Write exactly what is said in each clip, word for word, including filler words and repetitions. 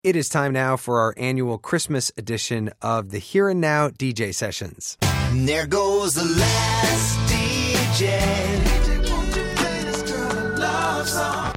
It is time now for our annual Christmas edition of the Here and Now D J Sessions. And there goes the last D J. D J, won't you play this girl a love song?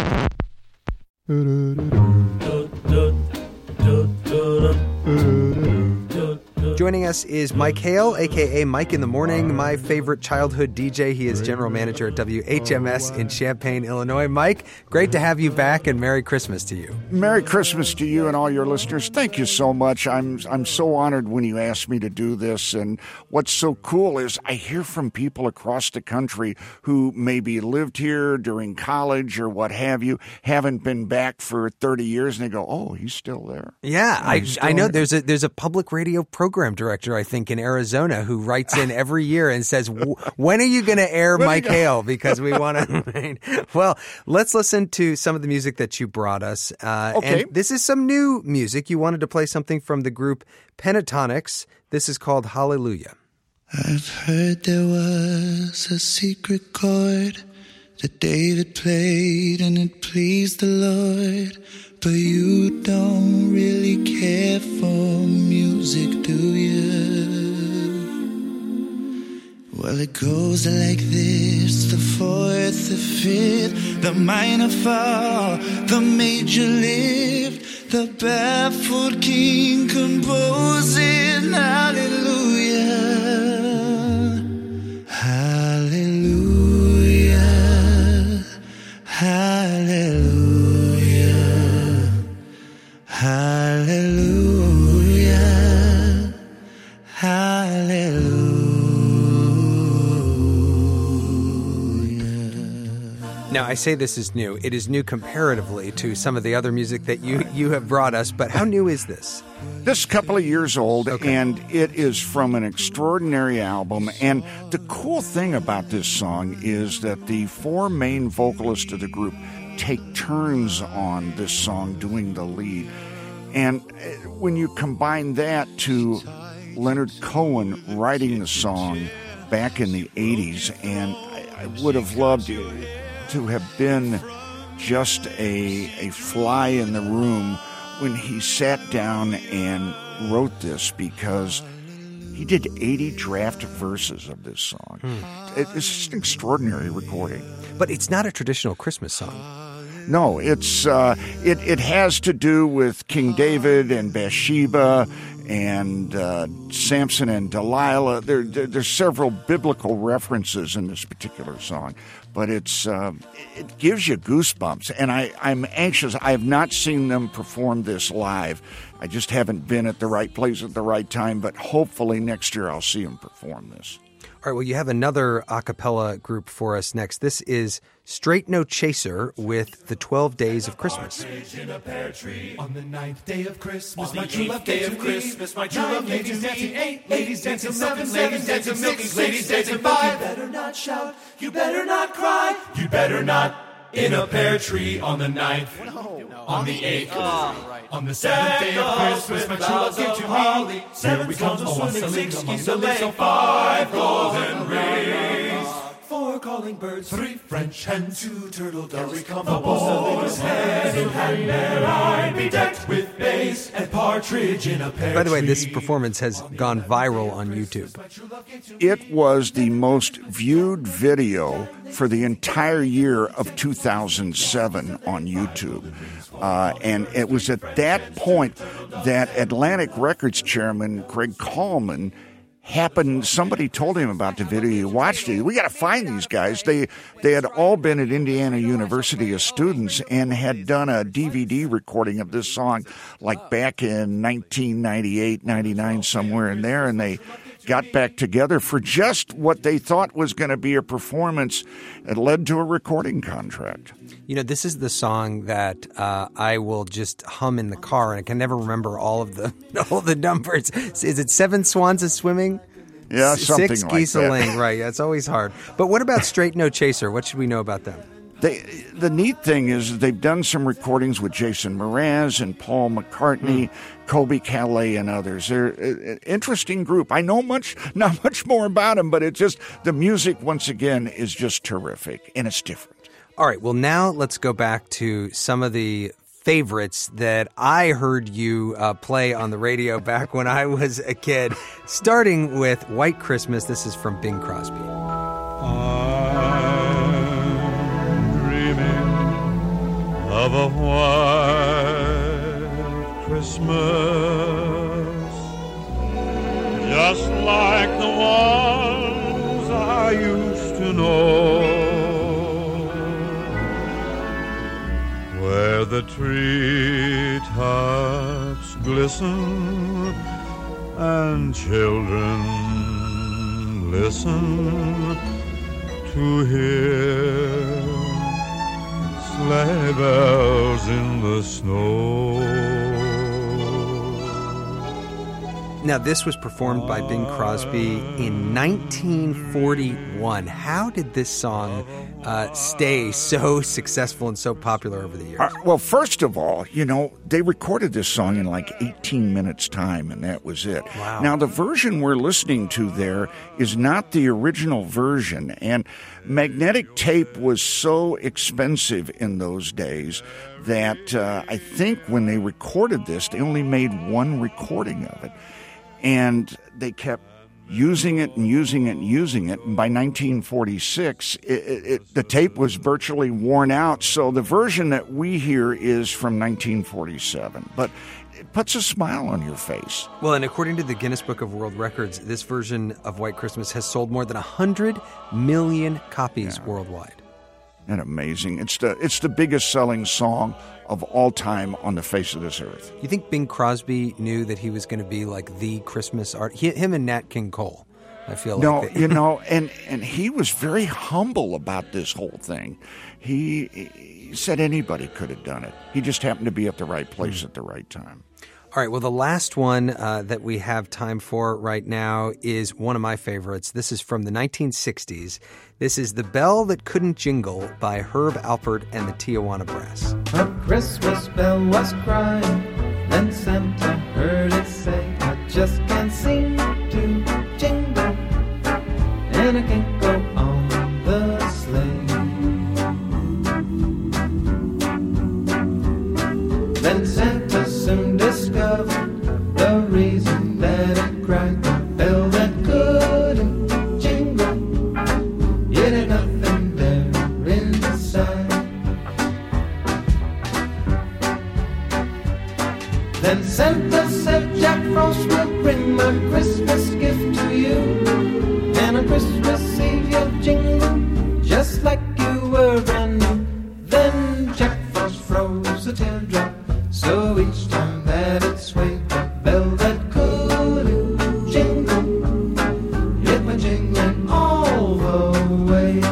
Joining us is Mike Hale, a k a. Mike in the Morning, my favorite childhood D J. He is general manager at W H M S in Champaign, Illinois. Mike, great to have you back, and Merry Christmas to you. Merry Christmas to you and all your listeners. Thank you so much. I'm I'm so honored when you asked me to do this. And what's so cool is I hear from people across the country who maybe lived here during college or what have you, haven't been back for thirty years, and they go, oh, he's still there. Yeah, oh, I I know there. there's a there's a public radio program director, I think, in Arizona who writes in every year and says, when are you going to air Mike Hale? Because we want to. Well, let's listen to some of the music that you brought us. Uh, okay. And this is some new music. You wanted to play something from the group Pentatonics. This is called Hallelujah. I've heard there was a secret chord that David played and it pleased the Lord. But you don't really care for music, do you? Well, it goes like this: the fourth, the fifth, the minor fall, the major lift, the baffled king composing hallelujah, hallelujah, hallelujah. Hallelujah, hallelujah. Now, I say this is new. It is new comparatively to some of the other music that you, you have brought us, but how new is this? This is a couple of years old, okay. And it is from an extraordinary album. And the cool thing about this song is that the four main vocalists of the group take turns on this song doing the lead. And when you combine that to Leonard Cohen writing the song back in the eighties, and I would have loved to have been just a, a fly in the room when he sat down and wrote this, because he did eighty draft verses of this song. Hmm. It's just an extraordinary recording. But it's not a traditional Christmas song. No, it's uh, it, it has to do with King David and Bathsheba and uh, Samson and Delilah. There, there, there's several biblical references in this particular song, but it's uh, it gives you goosebumps. And I, I'm anxious. I have not seen them perform this live. I just haven't been at the right place at the right time, but hopefully next year I'll see them perform this. All right, well, you have another a cappella group for us next. This is Straight No Chaser with the twelve Days of Christmas. In a pear tree on the ninth day of Christmas, my true love day of Christmas, my true love ladies dancing eight, ladies dancing seven, ladies dancing six, ladies dancing five. You better not shout, you better not cry, you better not in a pear tree on the ninth, on the eighth. On the seventh day of Christmas, my true love gave to me. Seven we come, oh, swimming, six geese a laying, five golden rings, four calling birds, three French hens, two turtle doves. Here we come, the boys, hand in hand, there I be decked with bass and partridge in a pear tree. By the way, this performance has gone viral on YouTube. It was the most viewed video for the entire year of two thousand seven on YouTube. Uh, and it was at that point that Atlantic Records chairman Craig Coleman happened, somebody told him about the video. He watched it. We got to find these guys. They they had all been at Indiana University as students and had done a D V D recording of this song like back in nineteen ninety-eight, ninety-nine, somewhere in there, and they got back together for just what they thought was going to be a performance. It led to a recording contract. You know, this is the song that uh, I will just hum in the car, and I can never remember all of the all the numbers. Is it Seven Swans is Swimming? Yeah, something Six like Geese that. A-laying, right. Yeah, it's always hard. But what about Straight No Chaser? What should we know about them? They, the neat thing is they've done some recordings with Jason Mraz and Paul McCartney, mm. Colby Calais, and others. They're an interesting group. I know much, not much more about them, but it's just the music, once again, is just terrific, and it's different. All right, well, now let's go back to some of the favorites that I heard you uh, play on the radio back when I was a kid, starting with White Christmas. This is from Bing Crosby. I'm dreaming of a white Christmas, just like the ones I used to know, where the treetops glisten and children listen to hear sleigh bells in the snow. Now, this was performed by Bing Crosby in nineteen forty-one. How did this song uh, stay so successful and so popular over the years? Uh, well, first of all, you know, they recorded this song in like eighteen minutes time, and that was it. Wow. Now, the version we're listening to there is not the original version, and magnetic tape was so expensive in those days that uh, I think when they recorded this, they only made one recording of it. And they kept using it and using it and using it. And by nineteen forty-six, it, it, the tape was virtually worn out. So the version that we hear is from nineteen forty-seven. But it puts a smile on your face. Well, and according to the Guinness Book of World Records, this version of White Christmas has sold more than one hundred million copies yeah. worldwide. And amazing. It's the it's the biggest selling song of all time on the face of this earth. You think Bing Crosby knew that he was going to be like the Christmas art? He, him and Nat King Cole, I feel like. No, they, you know, and, and he was very humble about this whole thing. He, he said anybody could have done it. He just happened to be at the right place mm. at the right time. All right, well, the last one uh, that we have time for right now is one of my favorites. This is from the nineteen sixties. This is The Bell That Couldn't Jingle by Herb Alpert and the Tijuana Brass. A Christmas bell was crying, then Santa heard it say, I just can't seem to jingle, and I can't go on the sleigh. Then Santa soon discovered the reason that it cried, the bell that couldn't jingle, yet had nothing there inside. Then Santa said, Jack Frost will bring my Christmas gift to you, and on Christmas Eve you'll jingle just like you were brand new. Then Jack Frost froze a teardrop, so each time that it swayed, the bell that couldn't jingle, yet went jingling all the way.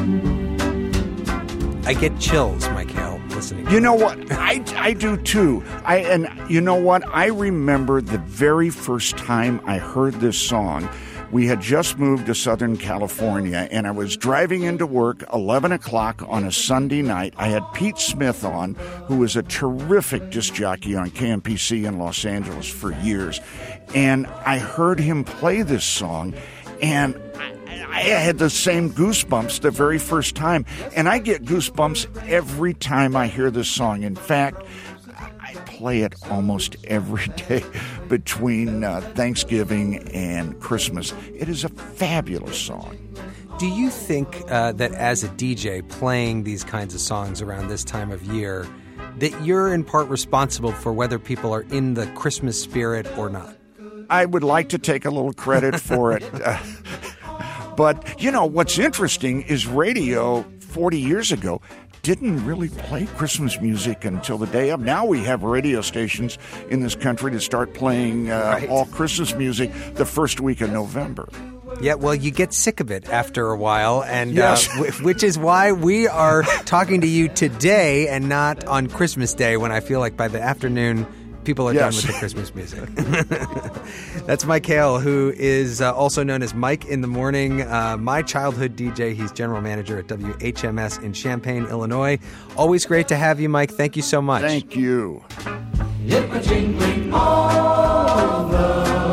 I get chills, Michael, listening to You know what? I, I do too. I and you know what? I remember the very first time I heard this song. We had just moved to Southern California, and I was driving into work eleven o'clock on a Sunday night. I had Pete Smith on, who was a terrific disc jockey on K M P C in Los Angeles for years. And I heard him play this song, and I, I had the same goosebumps the very first time. And I get goosebumps every time I hear this song. In fact, I play it almost every day between uh, Thanksgiving and Christmas. It is a fabulous song. Do you think uh, that as a D J playing these kinds of songs around this time of year, that you're in part responsible for whether people are in the Christmas spirit or not? I would like to take a little credit for it. Uh, but, you know, what's interesting is radio forty years ago didn't really play Christmas music until the day of. Now we have radio stations in this country that start playing uh, right. all Christmas music the first week of November. Yeah, well, you get sick of it after a while, and yes. uh, w- which is why we are talking to you today and not on Christmas Day, when I feel like by the afternoon people are yes. done with the Christmas music. That's Mike Hale, who is uh, also known as Mike in the Morning, uh, my childhood D J. He's general manager at W H M S in Champaign, Illinois. Always great to have you, Mike. Thank you so much. Thank you. It was jingling all the